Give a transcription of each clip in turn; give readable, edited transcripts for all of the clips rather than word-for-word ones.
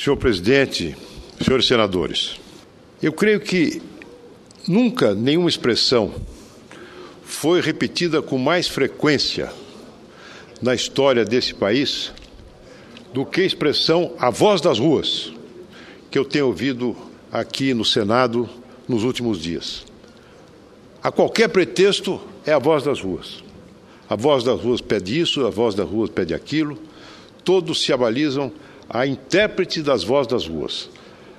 Senhor presidente, senhores senadores, eu creio que nunca nenhuma expressão foi repetida com mais frequência na história desse país do que a expressão "a voz das ruas", que eu tenho ouvido aqui no Senado nos últimos dias. A qualquer pretexto é a voz das ruas. A voz das ruas pede isso, a voz das ruas pede aquilo. Todos se abalizam a intérprete das vozes das ruas,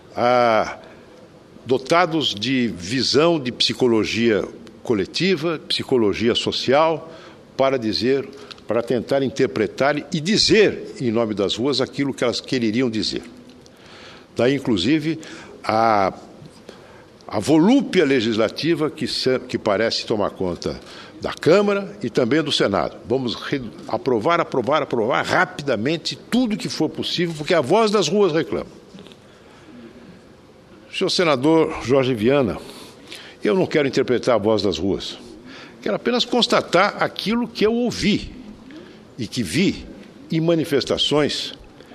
dotados de visão de psicologia coletiva, psicologia social, para tentar interpretar e dizer, em nome das ruas, aquilo que elas quereriam dizer. Daí, inclusive, a volúpia legislativa que parece tomar conta da Câmara e também do Senado. Vamos aprovar rapidamente tudo que for possível, porque a voz das ruas reclama. Senhor senador Jorge Viana, eu não quero interpretar a voz das ruas. Quero apenas constatar aquilo que eu ouvi e que vi em manifestações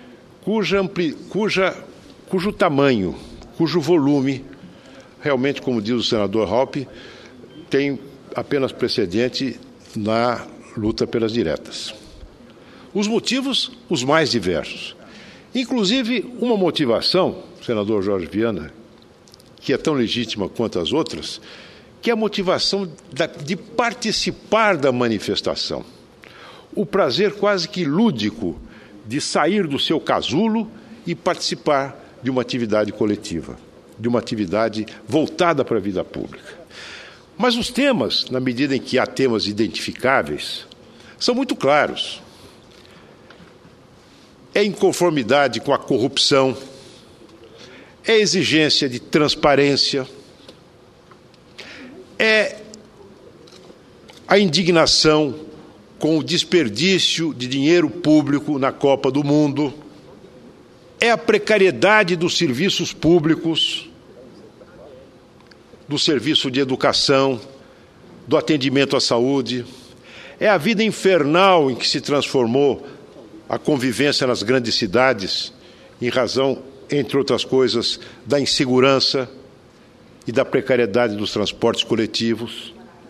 cujo tamanho, cujo volume, realmente, como diz o senador Raupp, tem apenas precedente na luta pelas diretas. Os motivos, os mais diversos. Inclusive, uma motivação, senador Jorge Viana, que é tão legítima quanto as outras, que é a motivação de participar da manifestação. O prazer quase que lúdico de sair do seu casulo e participar de uma atividade coletiva, de uma atividade voltada para a vida pública. Mas os temas, na medida em que há temas identificáveis, são muito claros. É inconformidade com a corrupção, é exigência de transparência, é a indignação com o desperdício de dinheiro público na Copa do Mundo, é a precariedade dos serviços públicos, do serviço de educação, do atendimento à saúde, é a vida infernal em que se transformou a convivência nas grandes cidades, em razão, entre outras coisas, da insegurança e da precariedade dos transportes coletivos.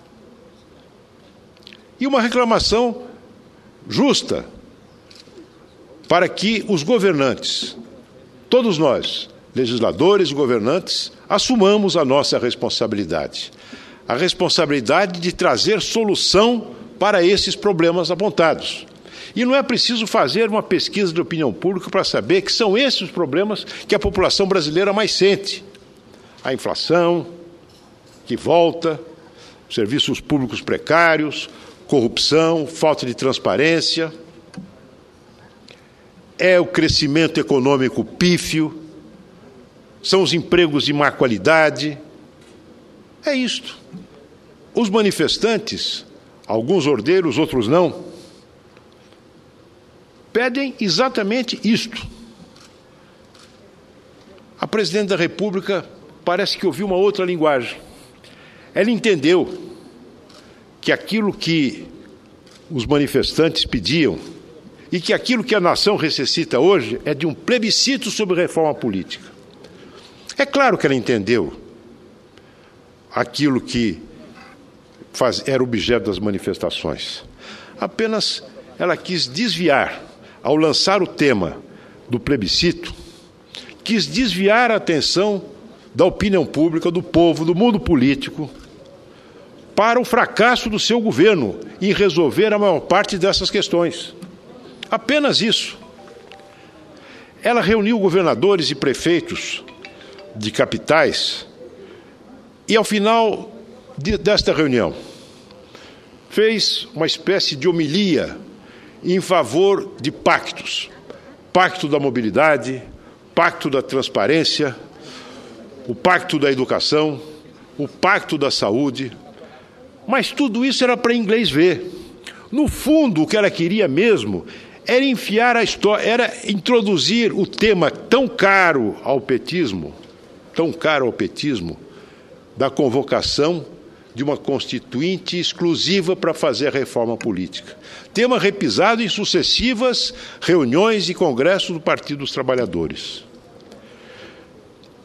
E uma reclamação justa para que os governantes, todos nós, legisladores e governantes, assumamos a nossa responsabilidade. A responsabilidade de trazer solução para esses problemas apontados. E não é preciso fazer uma pesquisa de opinião pública para saber que são esses os problemas que a população brasileira mais sente. A inflação, que volta, serviços públicos precários, corrupção, falta de transparência, é o crescimento econômico pífio, são os empregos de má qualidade. É isto. Os manifestantes, alguns ordeiros, outros não, pedem exatamente isto. A presidente da República parece que ouviu uma outra linguagem. Ela entendeu que aquilo que os manifestantes pediam e que aquilo que a nação necessita hoje é de um plebiscito sobre reforma política. É claro que ela entendeu aquilo que era objeto das manifestações. Apenas ela quis desviar, ao lançar o tema do plebiscito, quis desviar a atenção da opinião pública, do povo, do mundo político, para o fracasso do seu governo em resolver a maior parte dessas questões. Apenas isso. Ela reuniu governadores e prefeitos de capitais e, ao final desta reunião, fez uma espécie de homilia em favor de pactos. Pacto da mobilidade, pacto da transparência, o pacto da educação, o pacto da saúde. Mas tudo isso era para inglês ver. No fundo, o que ela queria mesmo era enfiar a história, era introduzir o tema tão caro ao petismo, da convocação de uma constituinte exclusiva para fazer a reforma política. Tema repisado em sucessivas reuniões e congressos do Partido dos Trabalhadores.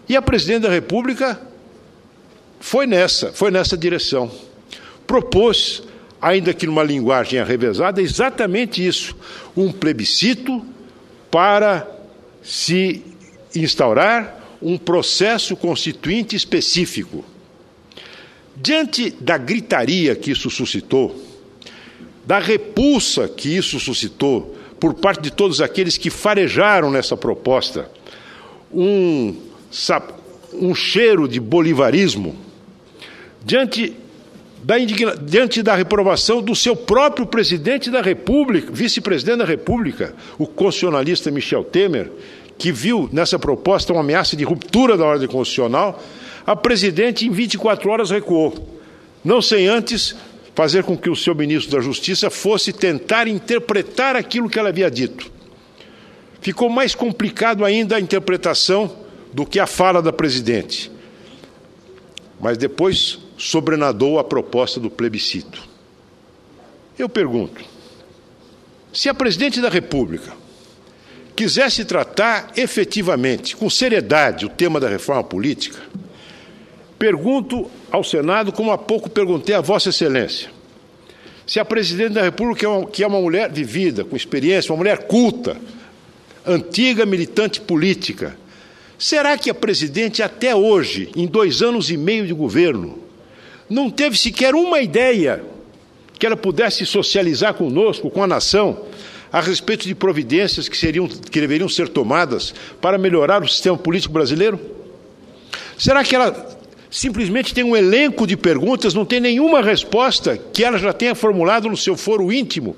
E a presidente da República foi nessa direção. Propôs, ainda que numa linguagem arrevesada, exatamente isso, um plebiscito para se instaurar um processo constituinte específico. Diante da gritaria que isso suscitou, da repulsa que isso suscitou por parte de todos aqueles que farejaram nessa proposta, um cheiro de bolivarismo, diante da reprovação do seu próprio presidente da República, vice-presidente da República, o constitucionalista Michel Temer, que viu nessa proposta uma ameaça de ruptura da ordem constitucional, a presidente em 24 horas recuou, não sem antes fazer com que o seu ministro da Justiça fosse tentar interpretar aquilo que ela havia dito. Ficou mais complicado ainda a interpretação do que a fala da presidente. Mas depois sobrenadou a proposta do plebiscito. Eu pergunto, se a presidente da República quisesse tratar efetivamente, com seriedade, o tema da reforma política, pergunto ao Senado, como há pouco perguntei a Vossa Excelência, se a presidente da República, que é uma mulher vivida, com experiência, uma mulher culta, antiga militante política, será que a presidente até hoje, em 2 anos e meio de governo, não teve sequer uma ideia que ela pudesse socializar conosco, com a nação, a respeito de providências que deveriam ser tomadas para melhorar o sistema político brasileiro? Será que ela simplesmente tem um elenco de perguntas, não tem nenhuma resposta que ela já tenha formulado no seu foro íntimo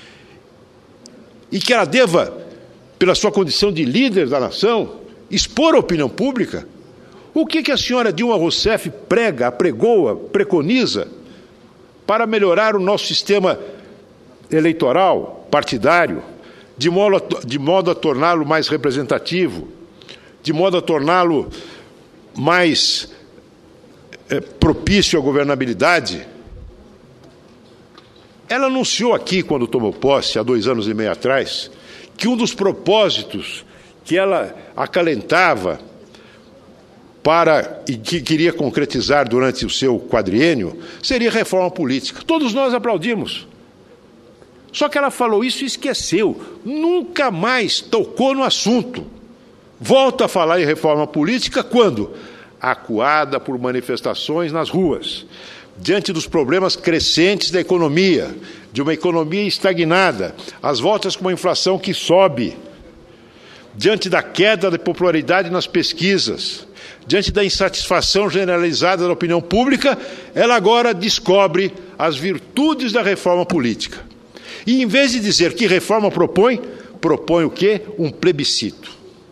e que ela deva, pela sua condição de líder da nação, expor à opinião pública? O que a senhora Dilma Rousseff preconiza para melhorar o nosso sistema eleitoral, partidário, de modo a torná-lo mais representativo, de modo a torná-lo mais propício à governabilidade? Ela anunciou aqui, quando tomou posse, há 2 anos e meio atrás, que um dos propósitos que ela acalentava e que queria concretizar durante o seu quadriênio seria reforma política. Todos nós aplaudimos. Só que ela falou isso e esqueceu, nunca mais tocou no assunto. Volta a falar em reforma política quando? Acuada por manifestações nas ruas, diante dos problemas crescentes da economia, de uma economia estagnada, às voltas com uma inflação que sobe, diante da queda de popularidade nas pesquisas, diante da insatisfação generalizada da opinião pública, ela agora descobre as virtudes da reforma política. E, em vez de dizer que reforma propõe o quê? Um plebiscito.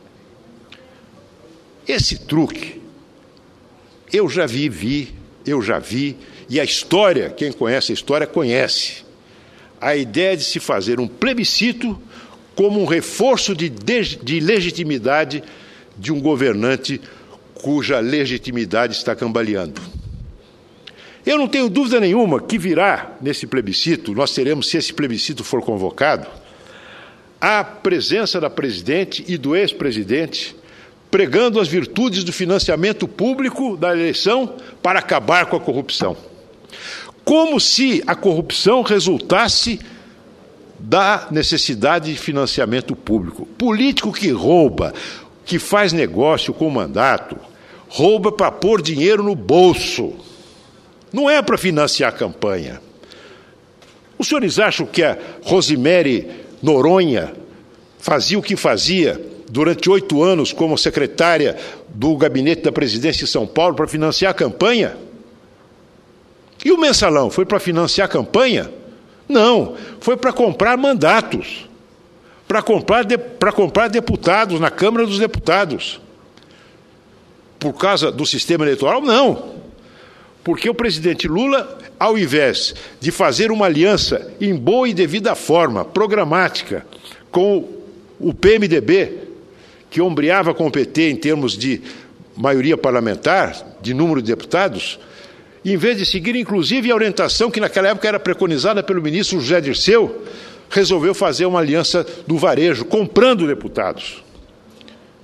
Esse truque, eu já vi, e a história, quem conhece a história, conhece. A ideia de se fazer um plebiscito como um reforço de legitimidade de um governante cuja legitimidade está cambaleando. Eu não tenho dúvida nenhuma que virá nesse plebiscito, nós teremos, se esse plebiscito for convocado, a presença da presidente e do ex-presidente pregando as virtudes do financiamento público da eleição para acabar com a corrupção. Como se a corrupção resultasse da necessidade de financiamento público. Político que rouba, que faz negócio com o mandato, rouba para pôr dinheiro no bolso. Não é para financiar a campanha. Os senhores acham que a Rosemary Noronha fazia o que fazia durante 8 anos como secretária do gabinete da presidência de São Paulo para financiar a campanha? E o mensalão foi para financiar a campanha? Não, foi para comprar mandatos, para comprar deputados na Câmara dos Deputados. Por causa do sistema eleitoral? Não. Porque o presidente Lula, ao invés de fazer uma aliança em boa e devida forma, programática, com o PMDB, que ombreava com o PT em termos de maioria parlamentar, de número de deputados, em vez de seguir, inclusive, a orientação que naquela época era preconizada pelo ministro José Dirceu, resolveu fazer uma aliança do varejo, comprando deputados.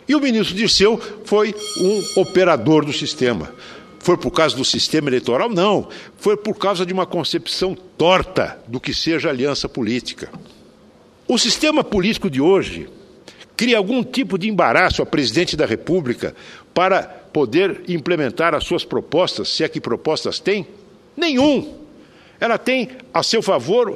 E o ministro Dirceu foi um operador do sistema. Foi por causa do sistema eleitoral? Não. Foi por causa de uma concepção torta do que seja aliança política. O sistema político de hoje cria algum tipo de embaraço ao presidente da República para poder implementar as suas propostas, se é que propostas tem? Nenhum. Ela tem a seu favor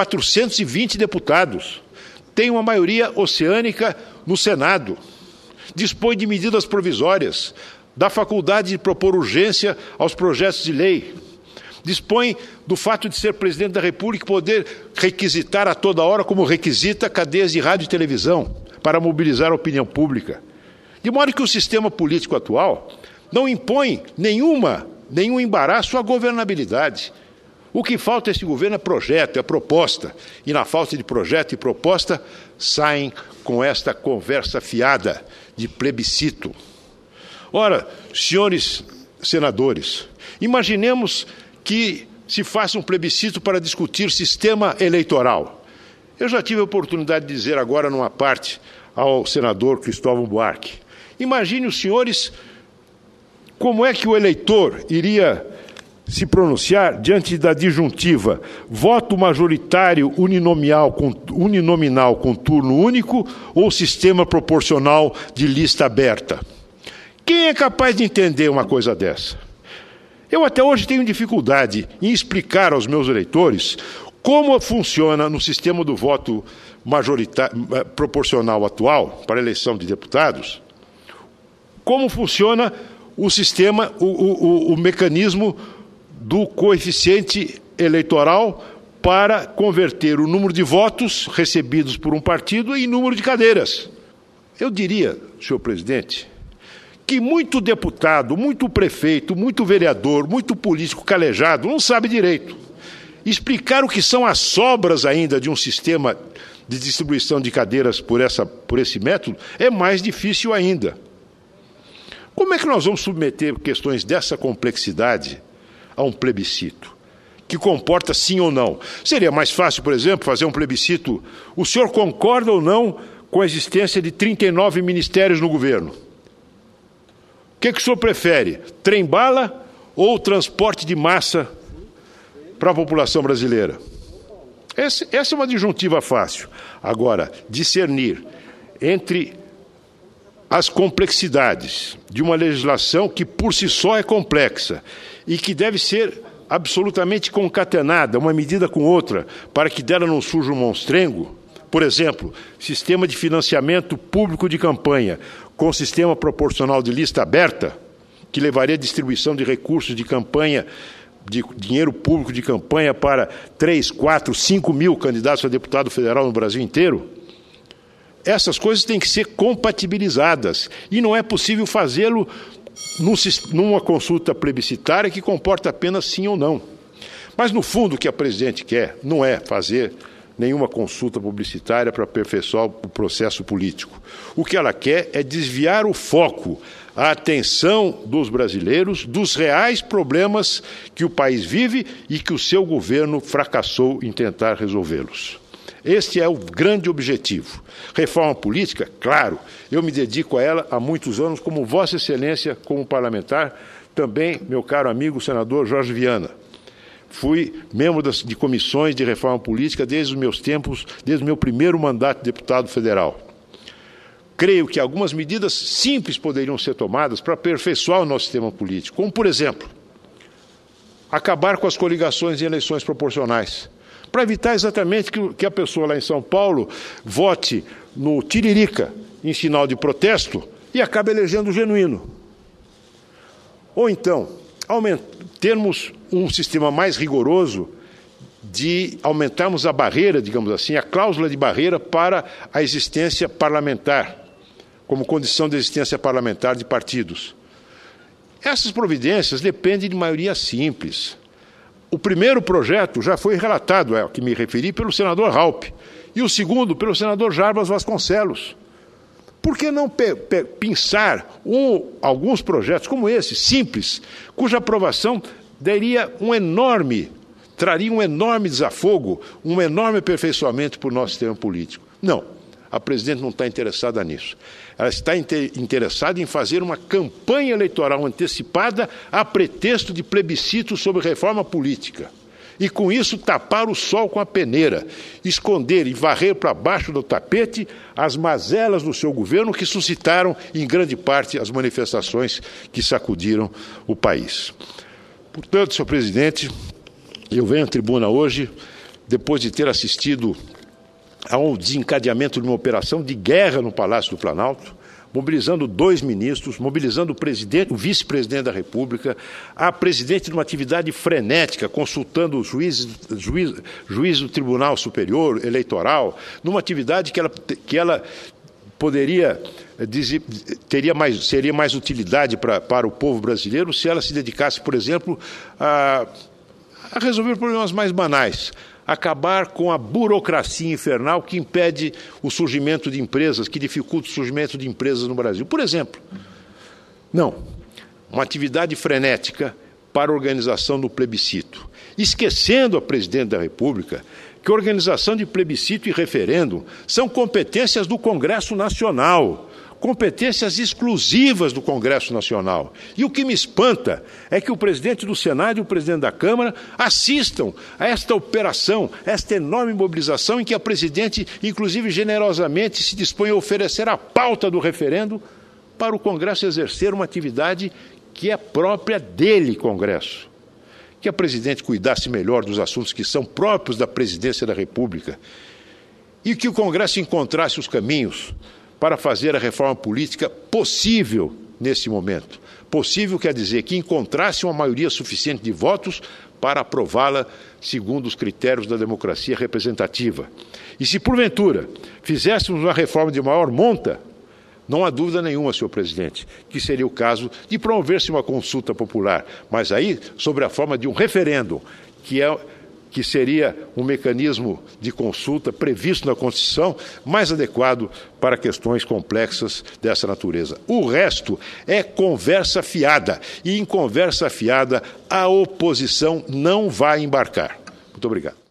420 deputados. Tem uma maioria oceânica no Senado. Dispõe de medidas provisórias. Dá faculdade de propor urgência aos projetos de lei. Dispõe do fato de ser presidente da República poder requisitar a toda hora, como requisita, cadeias de rádio e televisão para mobilizar a opinião pública. De modo que o sistema político atual não impõe nenhum embaraço à governabilidade. O que falta a esse governo é projeto, é proposta. E na falta de projeto e proposta, saem com esta conversa fiada de plebiscito. Ora, senhores senadores, imaginemos que se faça um plebiscito para discutir sistema eleitoral. Eu já tive a oportunidade de dizer agora numa parte ao senador Cristóvão Buarque. Imagine os senhores como é que o eleitor iria se pronunciar diante da disjuntiva voto majoritário uninominal com turno único ou sistema proporcional de lista aberta. Quem é capaz de entender uma coisa dessa? Eu até hoje tenho dificuldade em explicar aos meus eleitores como funciona no sistema do voto proporcional atual para a eleição de deputados, como funciona o sistema, o mecanismo do coeficiente eleitoral para converter o número de votos recebidos por um partido em número de cadeiras. Eu diria, senhor presidente, que muito deputado, muito prefeito, muito vereador, muito político calejado não sabe direito. Explicar o que são as sobras ainda de um sistema de distribuição de cadeiras por esse método é mais difícil ainda. Como é que nós vamos submeter questões dessa complexidade a um plebiscito, que comporta sim ou não? Seria mais fácil, por exemplo, fazer um plebiscito. O senhor concorda ou não com a existência de 39 ministérios no governo? O que o senhor prefere? Trem-bala ou transporte de massa para a população brasileira? Essa é uma disjuntiva fácil. Agora, discernir entre as complexidades de uma legislação que por si só é complexa e que deve ser absolutamente concatenada, uma medida com outra, para que dela não surja um monstrengo. Por exemplo, sistema de financiamento público de campanha com sistema proporcional de lista aberta, que levaria à distribuição de recursos de campanha, de dinheiro público de campanha para 3, 4, 5 mil candidatos a deputado federal no Brasil inteiro. Essas coisas têm que ser compatibilizadas e não é possível fazê-lo numa consulta plebiscitária que comporta apenas sim ou não. Mas, no fundo, o que a presidente quer não é fazer nenhuma consulta publicitária para aperfeiçoar o processo político. O que ela quer é desviar o foco, a atenção dos brasileiros dos reais problemas que o país vive e que o seu governo fracassou em tentar resolvê-los. Este é o grande objetivo. Reforma política, claro, eu me dedico a ela há muitos anos, como Vossa Excelência, como parlamentar, também, meu caro amigo senador Jorge Viana. Fui membro de comissões de reforma política desde os meus tempos, desde o meu primeiro mandato de deputado federal. Creio que algumas medidas simples poderiam ser tomadas para aperfeiçoar o nosso sistema político, como, por exemplo, acabar com as coligações em eleições proporcionais, para evitar exatamente que a pessoa lá em São Paulo vote no Tiririca em sinal de protesto e acabe elegendo o genuíno. Ou então, termos um sistema mais rigoroso de aumentarmos a barreira, digamos assim, a cláusula de barreira para a existência parlamentar, como condição de existência parlamentar de partidos. Essas providências dependem de maioria simples. O primeiro projeto já foi relatado, ao que me referi, pelo senador Raupp, e o segundo pelo senador Jarbas Vasconcelos. Por que não pensar alguns projetos como esse, simples, cuja aprovação traria um enorme desafogo, um enorme aperfeiçoamento para o nosso sistema político? Não. a presidente não está interessada nisso. Ela está interessada em fazer uma campanha eleitoral antecipada a pretexto de plebiscito sobre reforma política. E, com isso, tapar o sol com a peneira, esconder e varrer para baixo do tapete as mazelas do seu governo que suscitaram, em grande parte, as manifestações que sacudiram o país. Portanto, senhor presidente, eu venho à tribuna hoje, depois de ter assistido a um desencadeamento de uma operação de guerra no Palácio do Planalto, mobilizando 2 ministros, mobilizando o presidente, o vice-presidente da República, a presidente de uma atividade frenética, consultando os juízes do Tribunal Superior Eleitoral, numa atividade que ela poderia seria mais utilidade para o povo brasileiro se ela se dedicasse, por exemplo, a resolver problemas mais banais, acabar com a burocracia infernal que impede o surgimento de empresas, que dificulta o surgimento de empresas no Brasil. Por exemplo, não, uma atividade frenética para a organização do plebiscito, esquecendo a presidente da República que a organização de plebiscito e referendo são competências do Congresso Nacional, competências exclusivas do Congresso Nacional. E o que me espanta é que o presidente do Senado e o presidente da Câmara assistam a esta operação, a esta enorme mobilização em que a presidente, inclusive generosamente, se dispõe a oferecer a pauta do referendo para o Congresso exercer uma atividade que é própria dele, Congresso. Que a presidente cuidasse melhor dos assuntos que são próprios da presidência da República e que o Congresso encontrasse os caminhos para fazer a reforma política possível nesse momento. Possível quer dizer que encontrasse uma maioria suficiente de votos para aprová-la segundo os critérios da democracia representativa. E se, porventura, fizéssemos uma reforma de maior monta, não há dúvida nenhuma, senhor presidente, que seria o caso de promover-se uma consulta popular, mas aí sobre a forma de um referendo, que seria um mecanismo de consulta previsto na Constituição mais adequado para questões complexas dessa natureza. O resto é conversa fiada, e em conversa fiada a oposição não vai embarcar. Muito obrigado.